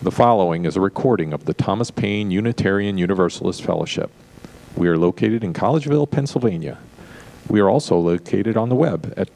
The following is a recording of the Thomas Paine Unitarian Universalist Fellowship. We are located in Collegeville, Pennsylvania. We are also located on the web at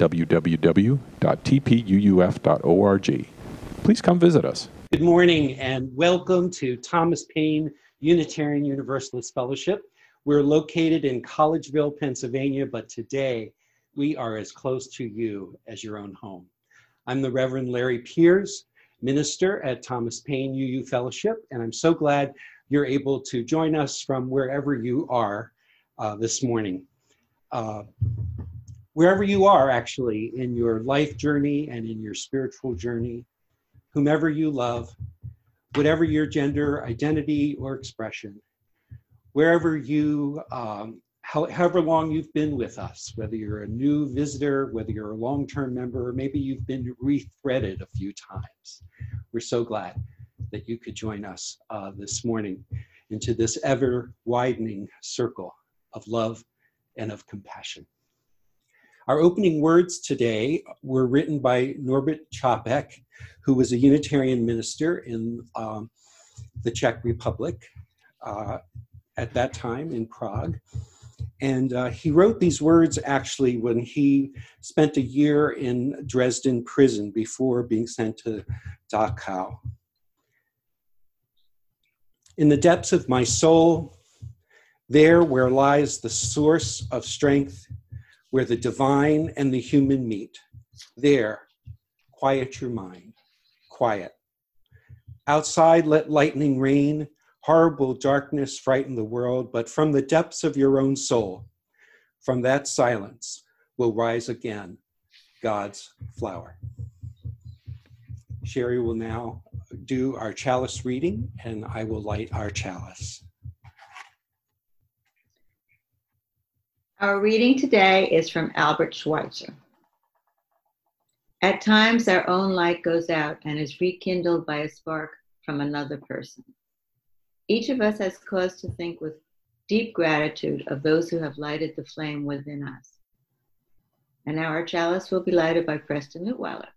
www.tpuuf.org. Please come visit us. Good morning and welcome to Thomas Paine Unitarian Universalist Fellowship. We're located in Collegeville, Pennsylvania, but today we are as close to you as your own home. I'm the Reverend Larry Piers, minister at Thomas Paine UU Fellowship, and I'm so glad you're able to join us from wherever you are this morning. Wherever you are actually in your life journey and in your spiritual journey, whomever you love, whatever your gender identity or expression, wherever you, however long you've been with us, whether you're a new visitor, whether you're a long-term member, or maybe you've been rethreaded a few times. We're so glad that you could join us this morning into this ever-widening circle of love and of compassion. Our opening words today were written by Norbert Čapek, who was a Unitarian minister in the Czech Republic at that time in Prague. And he wrote these words actually when he spent a year in Dresden prison before being sent to Dachau. In the depths of my soul, there where lies the source of strength, where the divine and the human meet, there, quiet your mind, quiet. Outside, let lightning rain, horrible darkness frighten the world, but from the depths of your own soul, from that silence will rise again God's flower. Sherry will now do our chalice reading, and I will light our chalice. Our reading today is from Albert Schweitzer. At times, our own light goes out and is rekindled by a spark from another person. Each of us has cause to think with deep gratitude of those who have lighted the flame within us. And now our chalice will be lighted by Preston Newtweiler.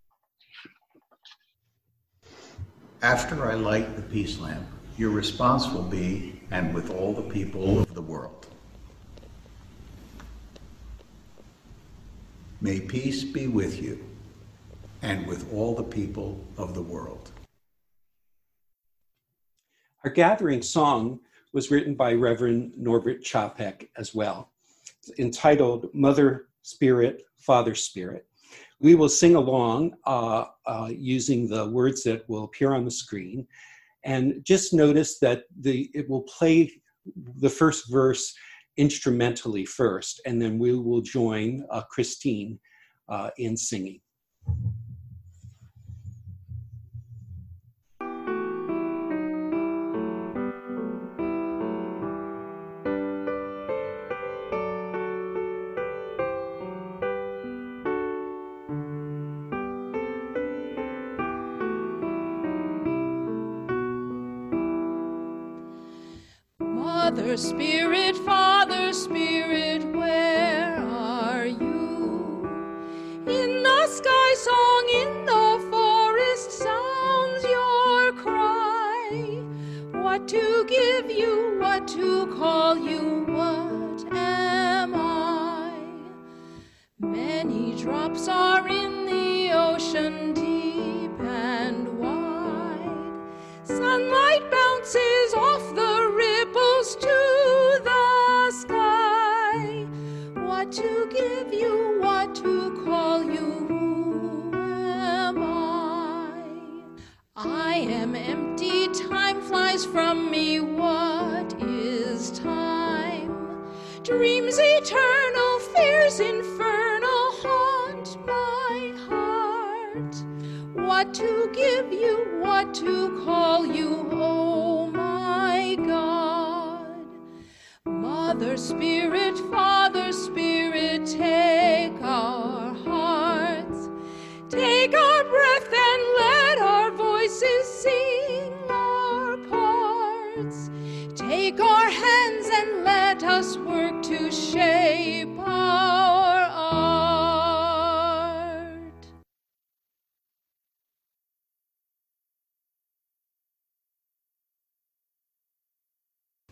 After I light the peace lamp, your response will be, and with all the people of the world. May peace be with you, and with all the people of the world. Our gathering song was written by Reverend Norbert Čapek as well. It's entitled Mother Spirit, Father Spirit. We will sing along using the words that will appear on the screen. And just notice that it will play the first verse instrumentally first, and then we will join Christine in singing. Mother Spirit, Father Spirit, where are you? In the sky song, in the forest sounds your cry. What to give you, what to call you, what am I? Many drops are in the ocean, deep and wide. Sunlight bounces off the ripples to the sky. What to give you, what to call you, who am I? I am empty, time flies from me, what is time? Dreams eternal, fears infernal haunt my heart. What to give you, what to call you, oh my God. Mother Spirit, Father Spirit, take our hearts, take our breath and let our voices sing our parts. Take our hands and let us work to shape our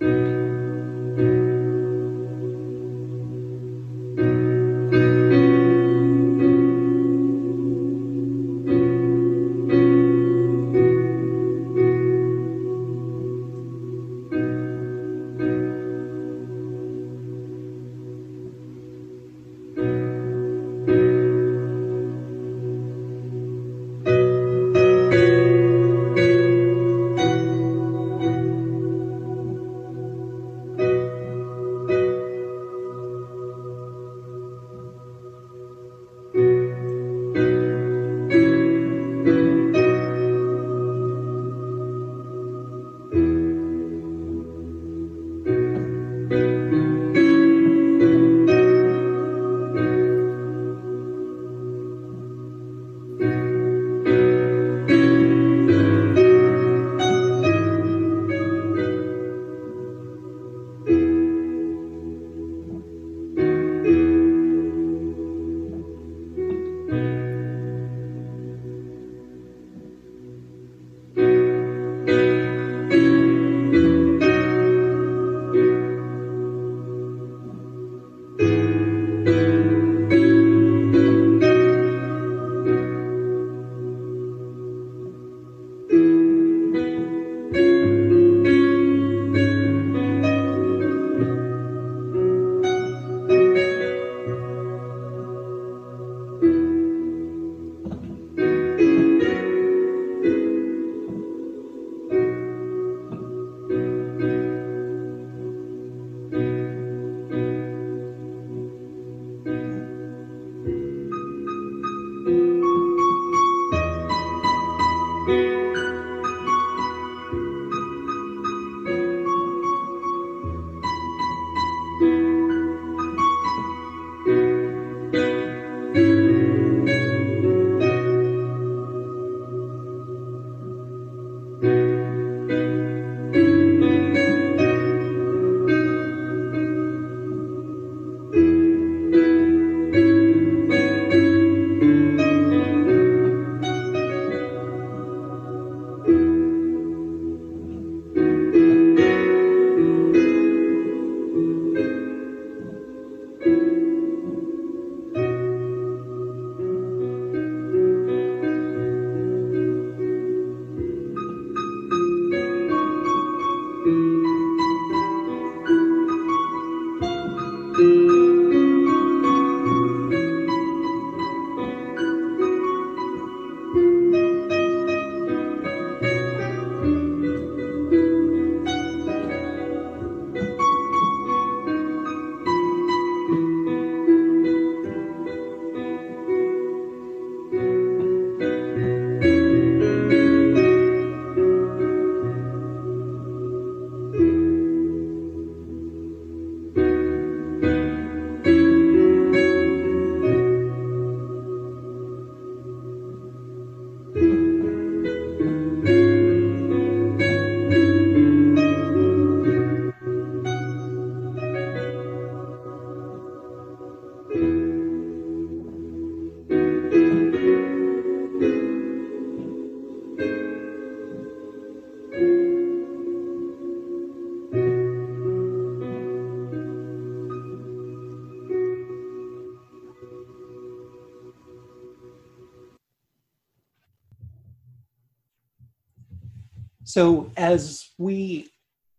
So as we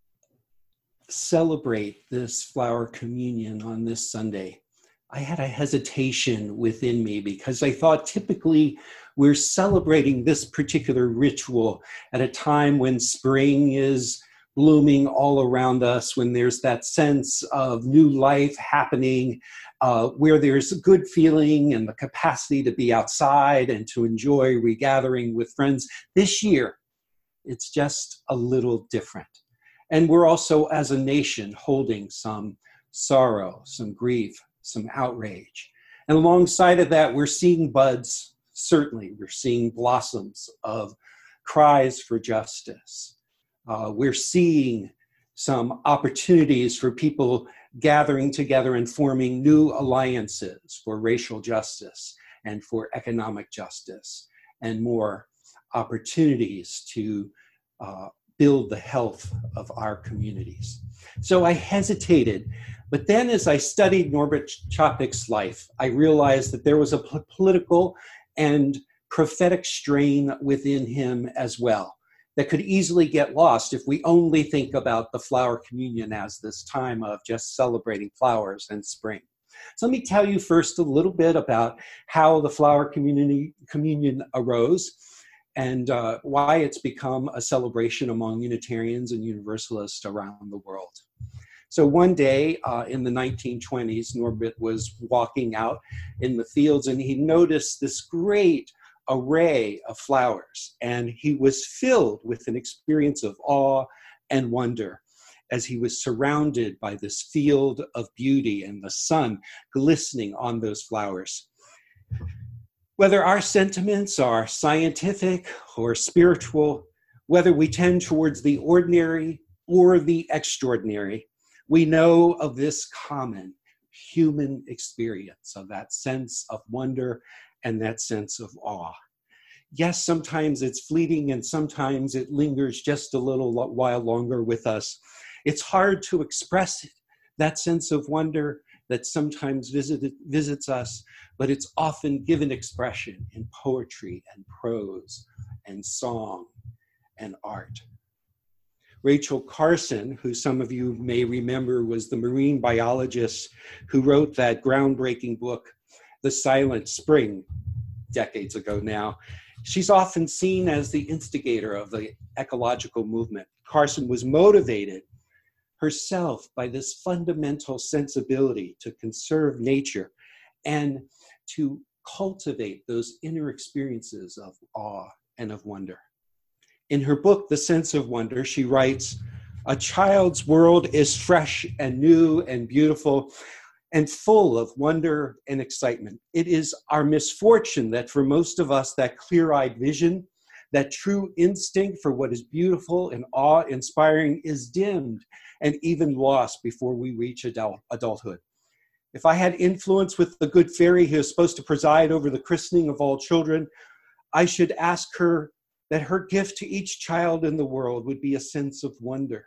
celebrate this flower communion on this Sunday, I had a hesitation within me because I thought typically we're celebrating this particular ritual at a time when spring is blooming all around us, when there's that sense of new life happening, where there's a good feeling and the capacity to be outside and to enjoy regathering with friends. This year, it's just a little different. And we're also, as a nation, holding some sorrow, some grief, some outrage. And alongside of that, we're seeing buds, certainly. We're seeing blossoms of cries for justice. We're seeing some opportunities for people gathering together and forming new alliances for racial justice and for economic justice, and more opportunities to build the health of our communities. So I hesitated. But then as I studied Norbert Chopik's life, I realized that there was a political and prophetic strain within him as well that could easily get lost if we only think about the flower communion as this time of just celebrating flowers and spring. So let me tell you first a little bit about how the flower communion arose and why it's become a celebration among Unitarians and Universalists around the world. So one day in the 1920s, Norbert was walking out in the fields and he noticed this great array of flowers, and he was filled with an experience of awe and wonder as he was surrounded by this field of beauty and the sun glistening on those flowers. Whether our sentiments are scientific or spiritual, whether we tend towards the ordinary or the extraordinary, we know of this common human experience of that sense of wonder and that sense of awe. Yes, sometimes it's fleeting and sometimes it lingers just a little while longer with us. It's hard to express that sense of wonder that sometimes visits us, but it's often given expression in poetry and prose and song and art. Rachel Carson, who some of you may remember was the marine biologist who wrote that groundbreaking book, The Silent Spring, decades ago now, she's often seen as the instigator of the ecological movement. Carson was motivated herself by this fundamental sensibility to conserve nature and to cultivate those inner experiences of awe and of wonder. In her book, The Sense of Wonder, she writes, "A child's world is fresh and new and beautiful and full of wonder and excitement. It is our misfortune that for most of us, that clear-eyed vision, that true instinct for what is beautiful and awe-inspiring is dimmed and even lost before we reach adulthood. If I had influence with the good fairy who is supposed to preside over the christening of all children, I should ask her that her gift to each child in the world would be a sense of wonder,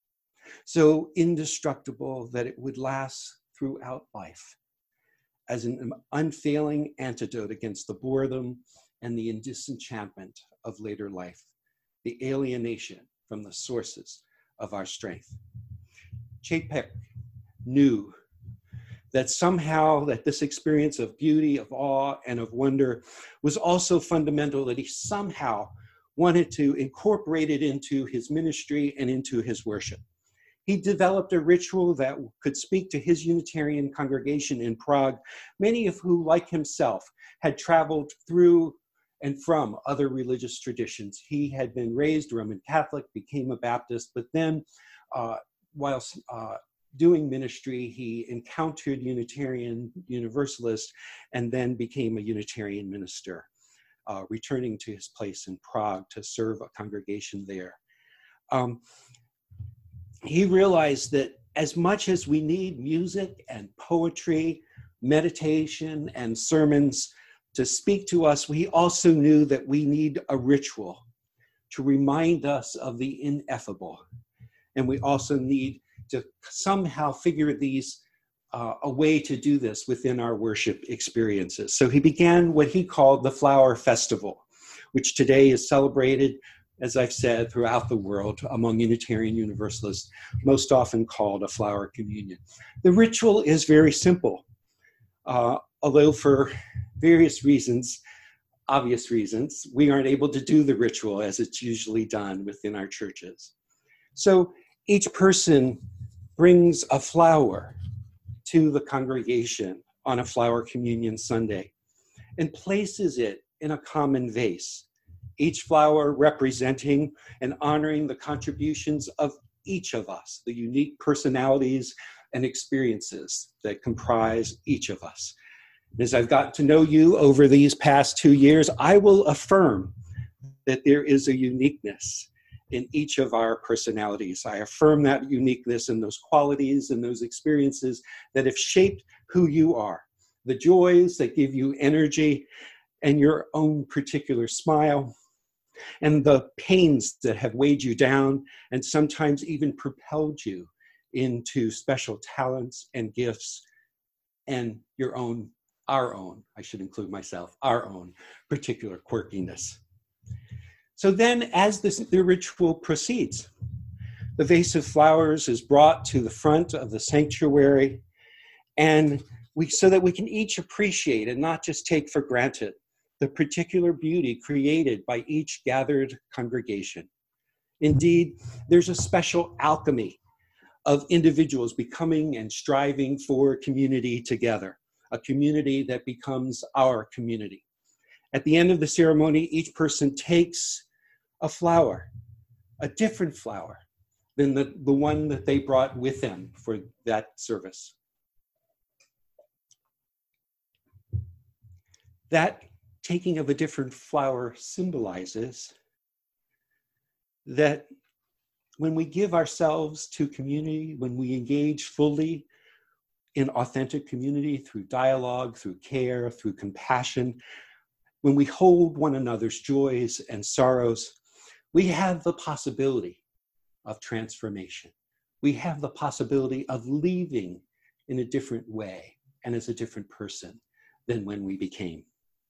so indestructible that it would last throughout life as an unfailing antidote against the boredom and the disenchantment of later life, the alienation from the sources of our strength." Chapek knew that somehow that this experience of beauty, of awe, and of wonder was also fundamental, that he somehow wanted to incorporate it into his ministry and into his worship. He developed a ritual that could speak to his Unitarian congregation in Prague, many of who, like himself, had traveled through and from other religious traditions. He had been raised Roman Catholic, became a Baptist, but then whilst doing ministry, he encountered Unitarian Universalists and then became a Unitarian minister, returning to his place in Prague to serve a congregation there. He realized that as much as we need music and poetry, meditation and sermons to speak to us, we also knew that we need a ritual to remind us of the ineffable. And we also need to somehow figure a way to do this within our worship experiences. So he began what he called the Flower Festival, which today is celebrated, as I've said, throughout the world among Unitarian Universalists, most often called a flower communion. The ritual is very simple, although for various reasons, obvious reasons, we aren't able to do the ritual as it's usually done within our churches. So each person brings a flower to the congregation on a flower communion Sunday and places it in a common vase, each flower representing and honoring the contributions of each of us, the unique personalities and experiences that comprise each of us. As I've got to know you over these past 2 years, I will affirm that there is a uniqueness in each of our personalities. I affirm that uniqueness and those qualities and those experiences that have shaped who you are, the joys that give you energy and your own particular smile, and the pains that have weighed you down and sometimes even propelled you into special talents and gifts and our own, I should include myself, our own particular quirkiness. So then as the ritual proceeds, the vase of flowers is brought to the front of the sanctuary, and so that we can each appreciate and not just take for granted the particular beauty created by each gathered congregation. Indeed, there's a special alchemy of individuals becoming and striving for community together, a community that becomes our community. At the end of the ceremony, each person takes a flower, a different flower than the one that they brought with them for that service. That taking of a different flower symbolizes that when we give ourselves to community, when we engage fully in authentic community through dialogue, through care, through compassion, when we hold one another's joys and sorrows, we have the possibility of transformation. We have the possibility of leaving in a different way and as a different person than when we came.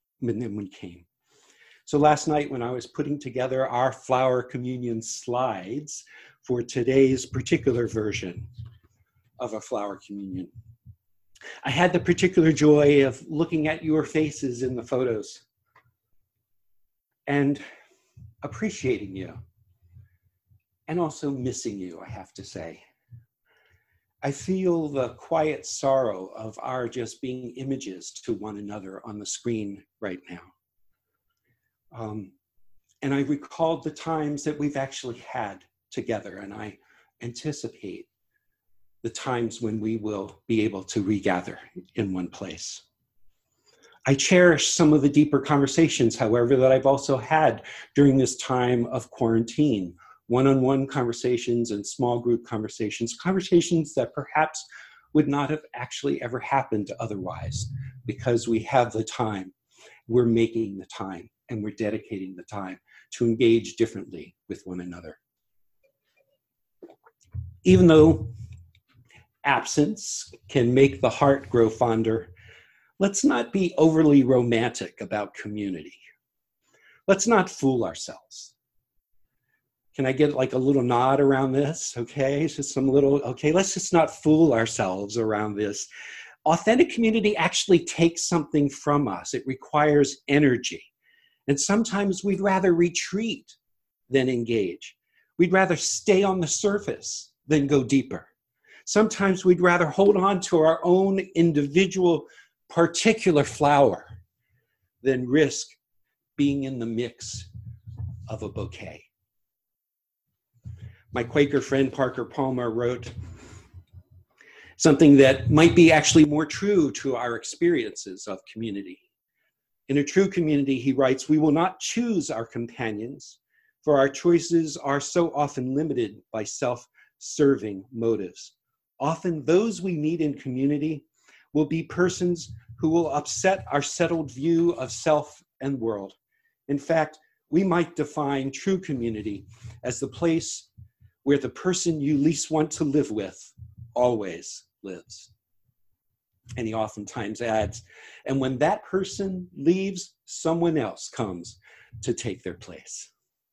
So last night when I was putting together our flower communion slides for today's particular version of a flower communion, I had the particular joy of looking at your faces in the photos and appreciating you, and also missing you, I have to say. I feel the quiet sorrow of our just being images to one another on the screen right now. And I recalled the times that we've actually had together, and I anticipate the times when we will be able to regather in one place. I cherish some of the deeper conversations, however, that I've also had during this time of quarantine. One-on-one conversations and small group conversations, conversations that perhaps would not have actually ever happened otherwise, because we have the time, we're making the time, and we're dedicating the time to engage differently with one another. Even though absence can make the heart grow fonder, let's not be overly romantic about community. Let's not fool ourselves. Can I get like a little nod around this? Okay, just some little, okay, let's just not fool ourselves around this. Authentic community actually takes something from us. It requires energy. And sometimes we'd rather retreat than engage. We'd rather stay on the surface than go deeper. Sometimes we'd rather hold on to our own individual particular flower than risk being in the mix of a bouquet. My Quaker friend Parker Palmer wrote something that might be actually more true to our experiences of community. In a true community, he writes, we will not choose our companions, for our choices are so often limited by self-serving motives. Often those we meet in community will be persons who will upset our settled view of self and world. In fact, we might define true community as the place where the person you least want to live with always lives. And he oftentimes adds, and when that person leaves, someone else comes to take their place.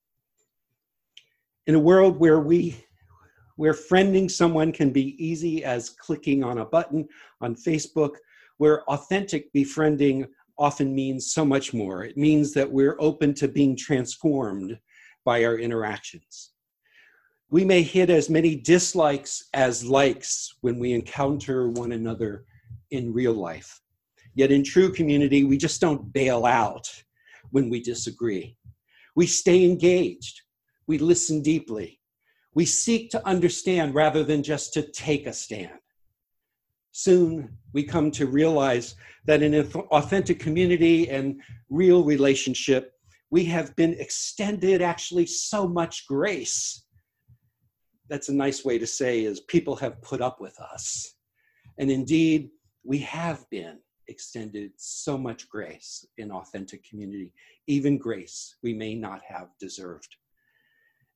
In a world where friending someone can be easy as clicking on a button on Facebook, where authentic befriending often means so much more. It means that we're open to being transformed by our interactions. We may hit as many dislikes as likes when we encounter one another in real life. Yet in true community, we just don't bail out when we disagree. We stay engaged. We listen deeply. We seek to understand rather than just to take a stand. Soon, we come to realize that in an authentic community and real relationship, we have been extended actually so much grace. That's a nice way to say is people have put up with us. And indeed, we have been extended so much grace in authentic community, even grace we may not have deserved.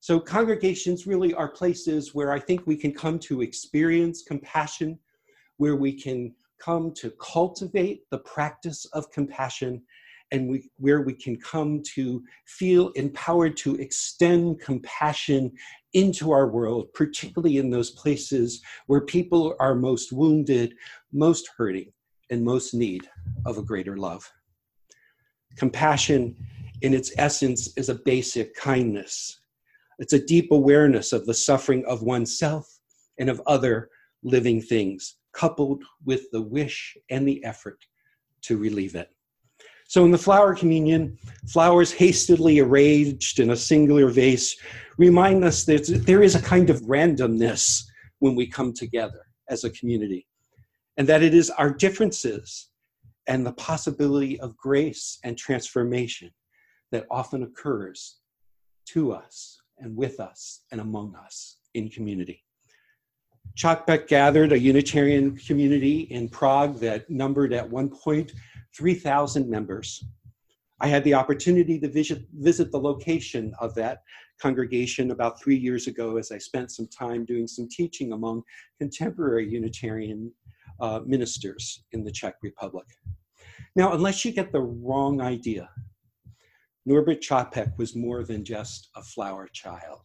So congregations really are places where I think we can come to experience compassion, where we can come to cultivate the practice of compassion, and where we can come to feel empowered to extend compassion into our world, particularly in those places where people are most wounded, most hurting, and most need of a greater love. Compassion, in its essence, is a basic kindness. It's a deep awareness of the suffering of oneself and of other living things, coupled with the wish and the effort to relieve it. So in the flower communion, flowers hastily arranged in a singular vase remind us that there is a kind of randomness when we come together as a community, and that it is our differences and the possibility of grace and transformation that often occurs to us and with us and among us in community. Čapek gathered a Unitarian community in Prague that numbered at one point 3,000 members. I had the opportunity to visit the location of that congregation about 3 years ago as I spent some time doing some teaching among contemporary Unitarian ministers in the Czech Republic. Now, unless you get the wrong idea, Norbert Čapek was more than just a flower child.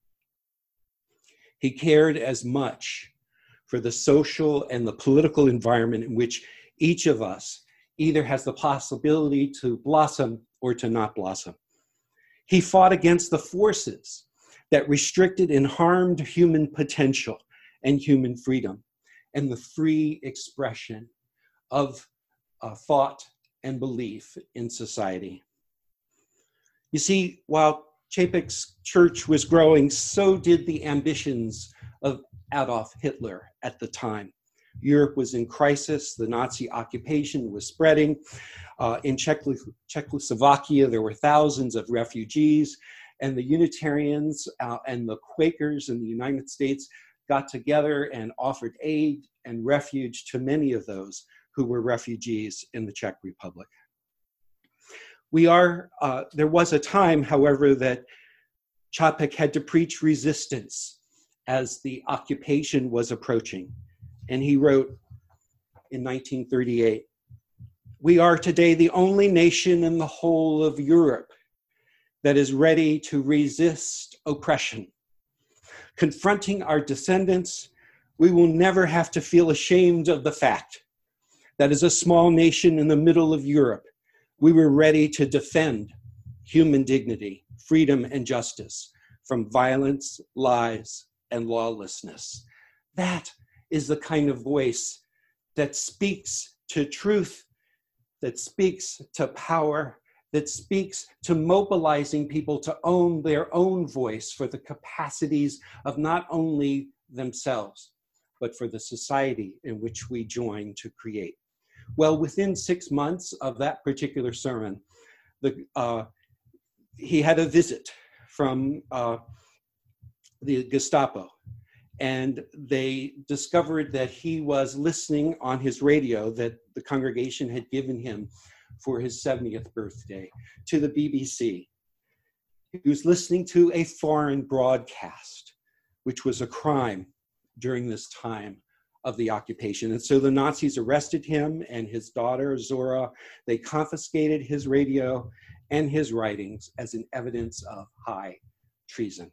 He cared as much for the social and the political environment in which each of us either has the possibility to blossom or to not blossom. He fought against the forces that restricted and harmed human potential and human freedom and the free expression of thought and belief in society. You see, while Čapek's church was growing, so did the ambitions of Adolf Hitler at the time. Europe was in crisis, the Nazi occupation was spreading. In Czechoslovakia, there were thousands of refugees, and the Unitarians and the Quakers in the United States got together and offered aid and refuge to many of those who were refugees in the Czech Republic. There was a time, however, that Čapek had to preach resistance as the occupation was approaching. And he wrote in 1938, "We are today the only nation in the whole of Europe that is ready to resist oppression. Confronting our descendants, we will never have to feel ashamed of the fact that as a small nation in the middle of Europe, we were ready to defend human dignity, freedom, and justice from violence, lies, and lawlessness." That is the kind of voice that speaks to truth, that speaks to power, that speaks to mobilizing people to own their own voice for the capacities of not only themselves, but for the society in which we join to create. Well, within 6 months of that particular sermon, he had a visit from the Gestapo, and they discovered that he was listening on his radio that the congregation had given him for his 70th birthday to the BBC. He was listening to a foreign broadcast, which was a crime during this time of the occupation. And so the Nazis arrested him and his daughter, Zora. They confiscated his radio and his writings as an evidence of high treason.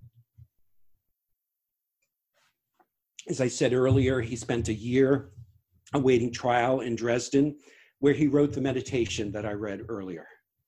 As I said earlier, he spent a year awaiting trial in Dresden, where he wrote the meditation that I read earlier.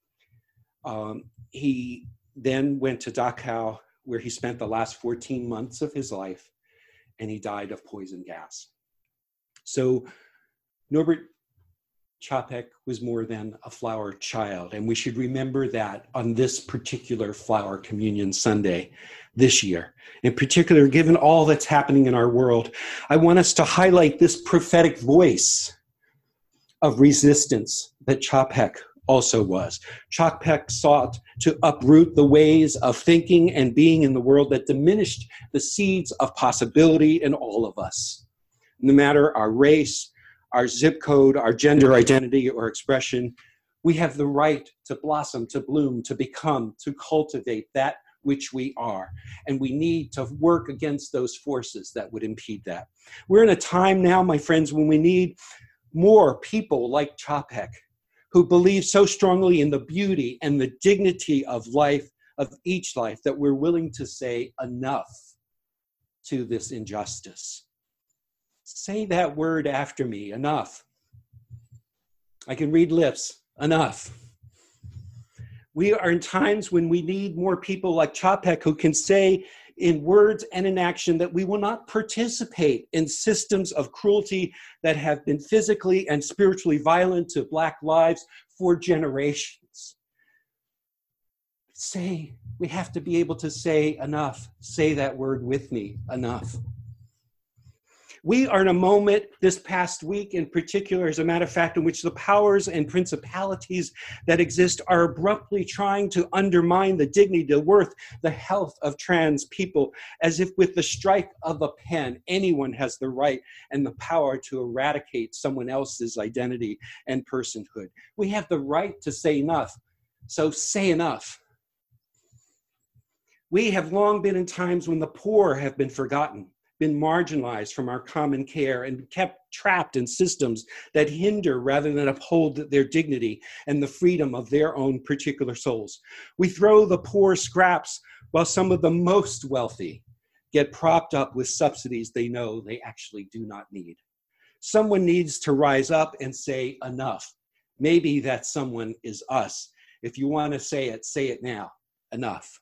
He then went to Dachau, where he spent the last 14 months of his life, and he died of poison gas. So Norbert Čapek was more than a flower child, and we should remember that on this particular Flower Communion Sunday this year. In particular, given all that's happening in our world, I want us to highlight this prophetic voice of resistance that Čapek also was. Čapek sought to uproot the ways of thinking and being in the world that diminished the seeds of possibility in all of us. No matter our race, our zip code, our gender identity or expression, we have the right to blossom, to bloom, to become, to cultivate that which we are. And we need to work against those forces that would impede that. We're in a time now, my friends, when we need more people like Chapek, who believe so strongly in the beauty and the dignity of life, of each life, that we're willing to say enough to this injustice. Say that word after me, enough. I can read lips, enough. We are in times when we need more people like Chapek who can say in words and in action that we will not participate in systems of cruelty that have been physically and spiritually violent to Black lives for generations. We have to be able to say enough. Say that word with me, enough. We are in a moment this past week in particular, as a matter of fact, in which the powers and principalities that exist are abruptly trying to undermine the dignity, the worth, the health of trans people, as if with the strike of a pen, anyone has the right and the power to eradicate someone else's identity and personhood. We have the right to say enough, so say enough. We have long been in times when the poor have been forgotten, been marginalized from our common care, and kept trapped in systems that hinder rather than uphold their dignity and the freedom of their own particular souls. We throw the poor scraps while some of the most wealthy get propped up with subsidies they know they actually do not need. Someone needs to rise up and say enough. Maybe that someone is us. If you want to say it now. Enough.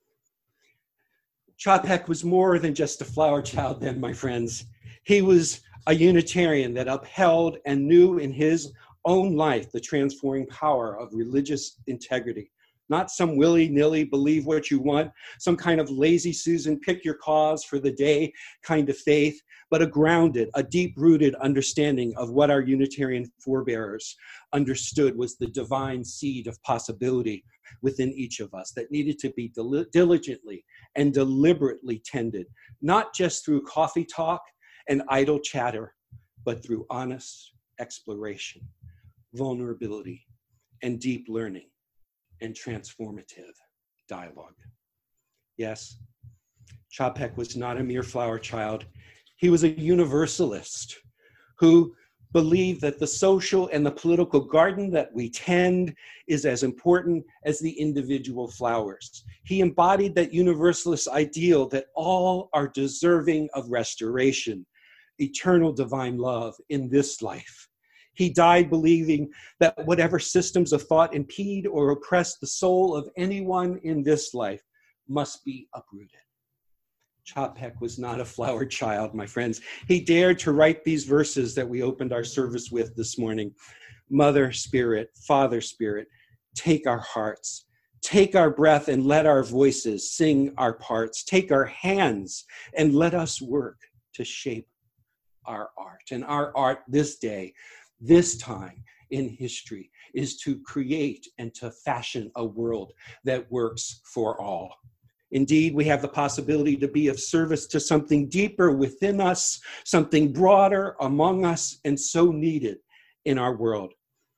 Chapek was more than just a flower child then, my friends. He was a Unitarian that upheld and knew in his own life the transforming power of religious integrity. Not some willy-nilly believe what you want, some kind of lazy Susan, pick your cause for the day kind of faith, but a grounded, a deep-rooted understanding of what our Unitarian forebears understood was the divine seed of possibility within each of us that needed to be diligently and deliberately tended, not just through coffee talk and idle chatter, but through honest exploration, vulnerability, and deep learning and transformative dialogue. Yes, Chapek was not a mere flower child. He was a universalist who believed that the social and the political garden that we tend is as important as the individual flowers. He embodied that universalist ideal that all are deserving of restoration, eternal divine love in this life. He died believing that whatever systems of thought impede or oppress the soul of anyone in this life must be uprooted. Chapek was not a flower child, my friends. He dared to write these verses that we opened our service with this morning. Mother Spirit, Father Spirit, take our hearts, take our breath and let our voices sing our parts. Take our hands and let us work to shape our art. And our art this day, this time in history, is to create and to fashion a world that works for all. Indeed, we have the possibility to be of service to something deeper within us, something broader among us, and so needed in our world.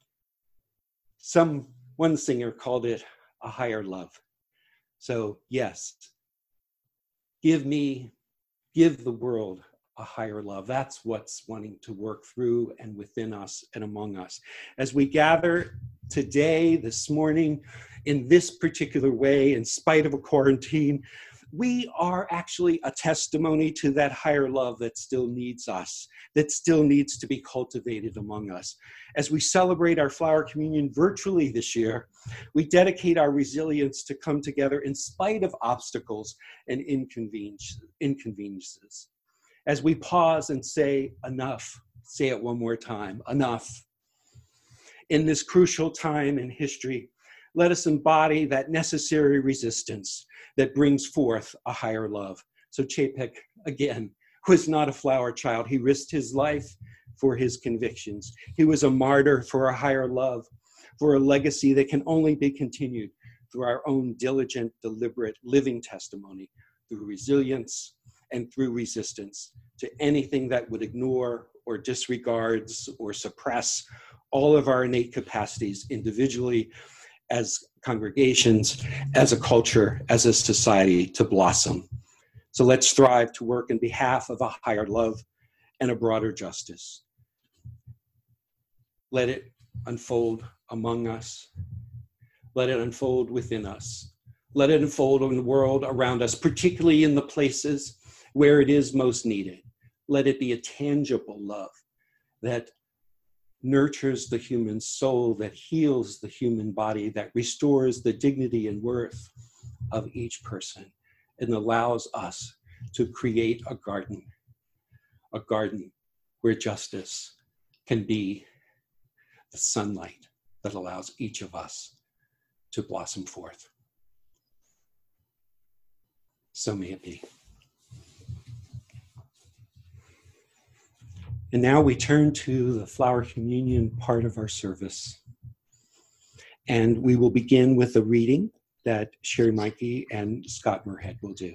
One singer called it a higher love. So yes, give the world a higher love. That's what's wanting to work through and within us and among us. As we gather today, this morning, in this particular way, in spite of a quarantine, we are actually a testimony to that higher love that still needs us, that still needs to be cultivated among us. As we celebrate our flower communion virtually this year, we dedicate our resilience to come together in spite of obstacles and inconveniences. As we pause and say enough, say it one more time, enough. In this crucial time in history, let us embody that necessary resistance that brings forth a higher love. So Chapek, again, was not a flower child. He risked his life for his convictions. He was a martyr for a higher love, for a legacy that can only be continued through our own diligent, deliberate, living testimony, through resilience and through resistance to anything that would ignore or disregards or suppress all of our innate capacities individually as congregations, as a culture, as a society to blossom. So let's strive to work in behalf of a higher love and a broader justice. Let it unfold among us. Let it unfold within us. Let it unfold in the world around us, particularly in the places where it is most needed. Let it be a tangible love that nurtures the human soul, that heals the human body, that restores the dignity and worth of each person, and allows us to create a garden where justice can be the sunlight that allows each of us to blossom forth. So may it be. And now we turn to the flower communion part of our service. And we will begin with a reading that Sherry Mikey and Scott Murhead will do.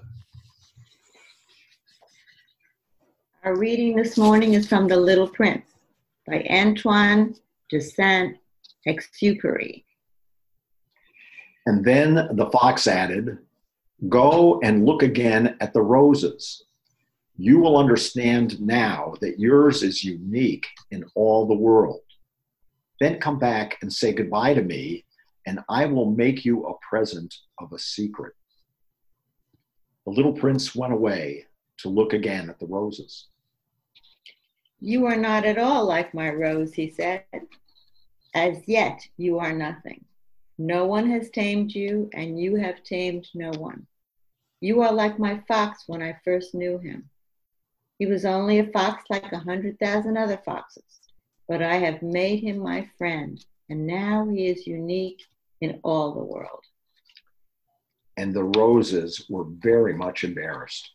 Our reading this morning is from The Little Prince by Antoine de Saint-Exupéry. And then the fox added, "Go and look again at the roses. You will understand now that yours is unique in all the world. Then come back and say goodbye to me, and I will make you a present of a secret." The little prince went away to look again at the roses. "You are not at all like my rose," he said. "As yet you are nothing. No one has tamed you, and you have tamed no one. You are like my fox when I first knew him. He was only a fox like 100,000 other foxes, but I have made him my friend, and now he is unique in all the world." And the roses were very much embarrassed.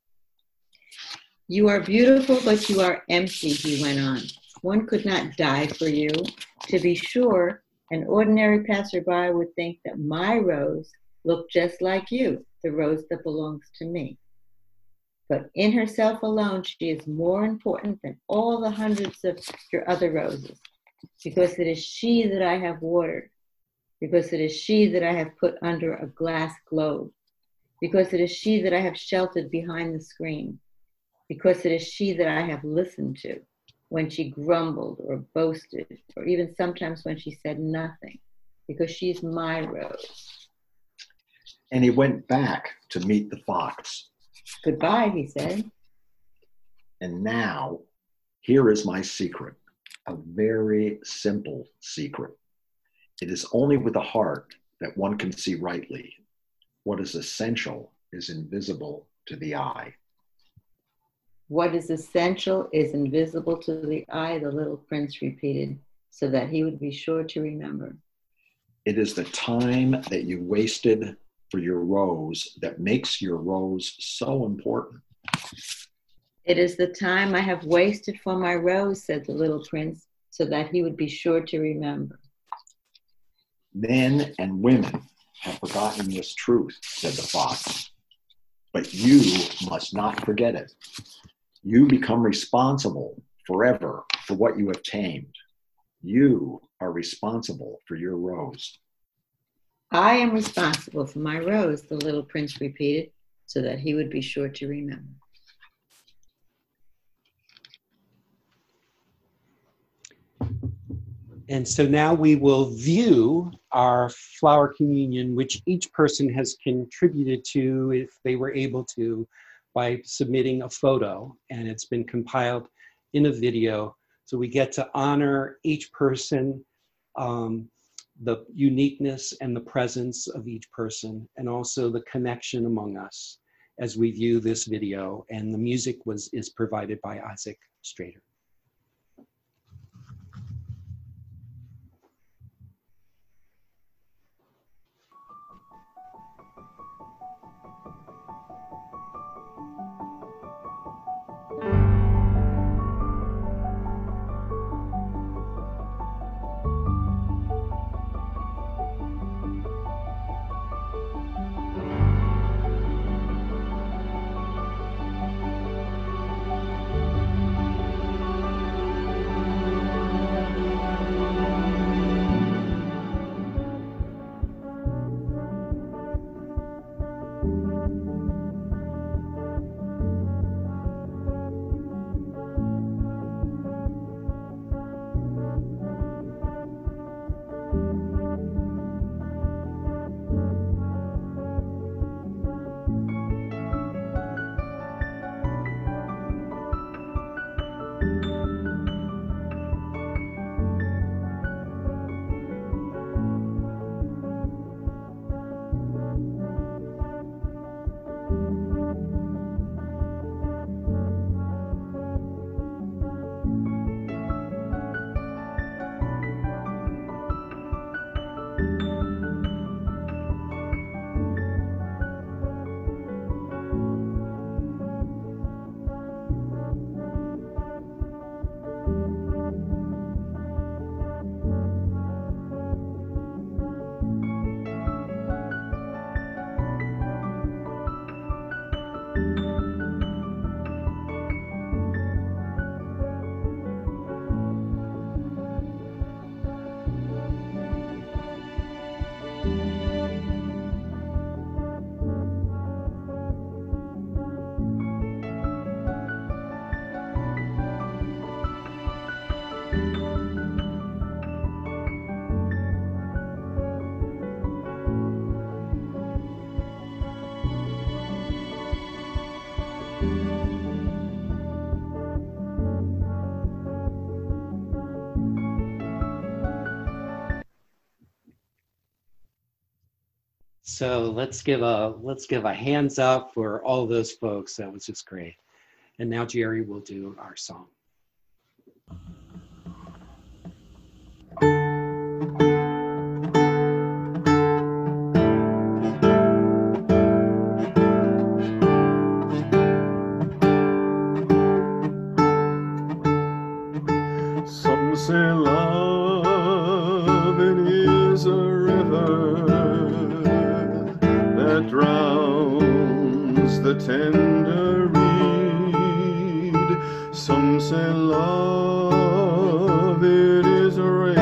"You are beautiful, but you are empty," he went on. "One could not die for you. To be sure, an ordinary passerby would think that my rose looked just like you, the rose that belongs to me. But in herself alone, she is more important than all the hundreds of your other roses, because it is she that I have watered, because it is she that I have put under a glass globe, because it is she that I have sheltered behind the screen, because it is she that I have listened to when she grumbled or boasted, or even sometimes when she said nothing, because she's my rose." And he went back to meet the fox. "Goodbye," he said. And now, here is my secret, a very simple secret. It is only with the heart that one can see rightly. What is essential is invisible to the eye. "What is essential is invisible to the eye," the little prince repeated, so that he would be sure to remember. It is the time that you wasted for your rose that makes your rose so important. "It is the time I have wasted for my rose," said the little prince, so that he would be sure to remember. Men and women have forgotten this truth, said the fox. But you must not forget it. You become responsible forever for what you have tamed. You are responsible for your rose. "I am responsible for my rose," the little prince repeated, so that he would be sure to remember. And so now we will view our flower communion, which each person has contributed to, if they were able to, by submitting a photo, and it's been compiled in a video. So we get to honor each person, the uniqueness and the presence of each person, and also the connection among us as we view this video. And the music is provided by Isaac Strader. So let's give a hands up for all those folks. That was just great. And now Jerry will do our song. Some say love, it is a river that drowns the tender reed. Some say love, it is a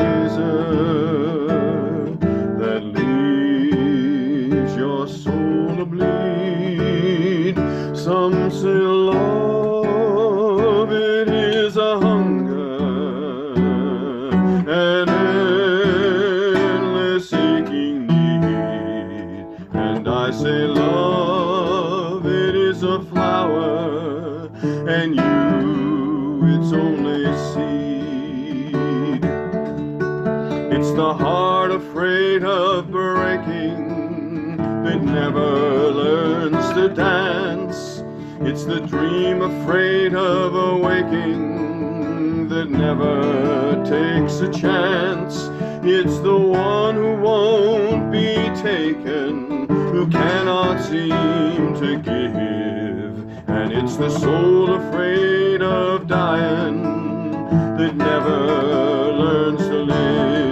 razor that leaves your soul to bleed. Some say love, it is a hunger, an endless aching need. And I say love, it is a flower, and you, it's only seed. It's the heart afraid of breaking that never learns to dance. It's the dream afraid of awaking that never takes a chance. It's the one who won't be taken, who cannot seem to give. And it's the soul afraid of dying that never learns to live.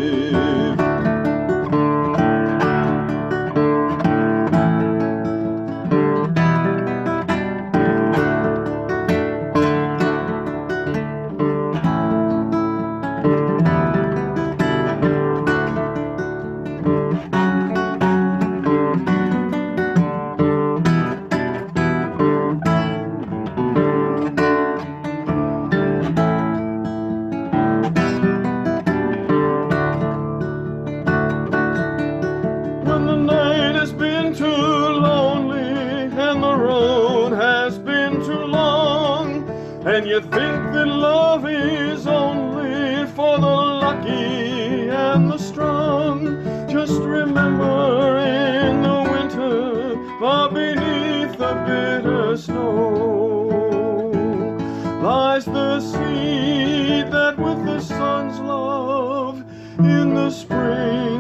When the night has been too lonely and the road has been too long, and you think that love is only for the lucky and the strong, just remember in the winter, far beneath the bitter snow, lies the seed that with the sun's love in the spring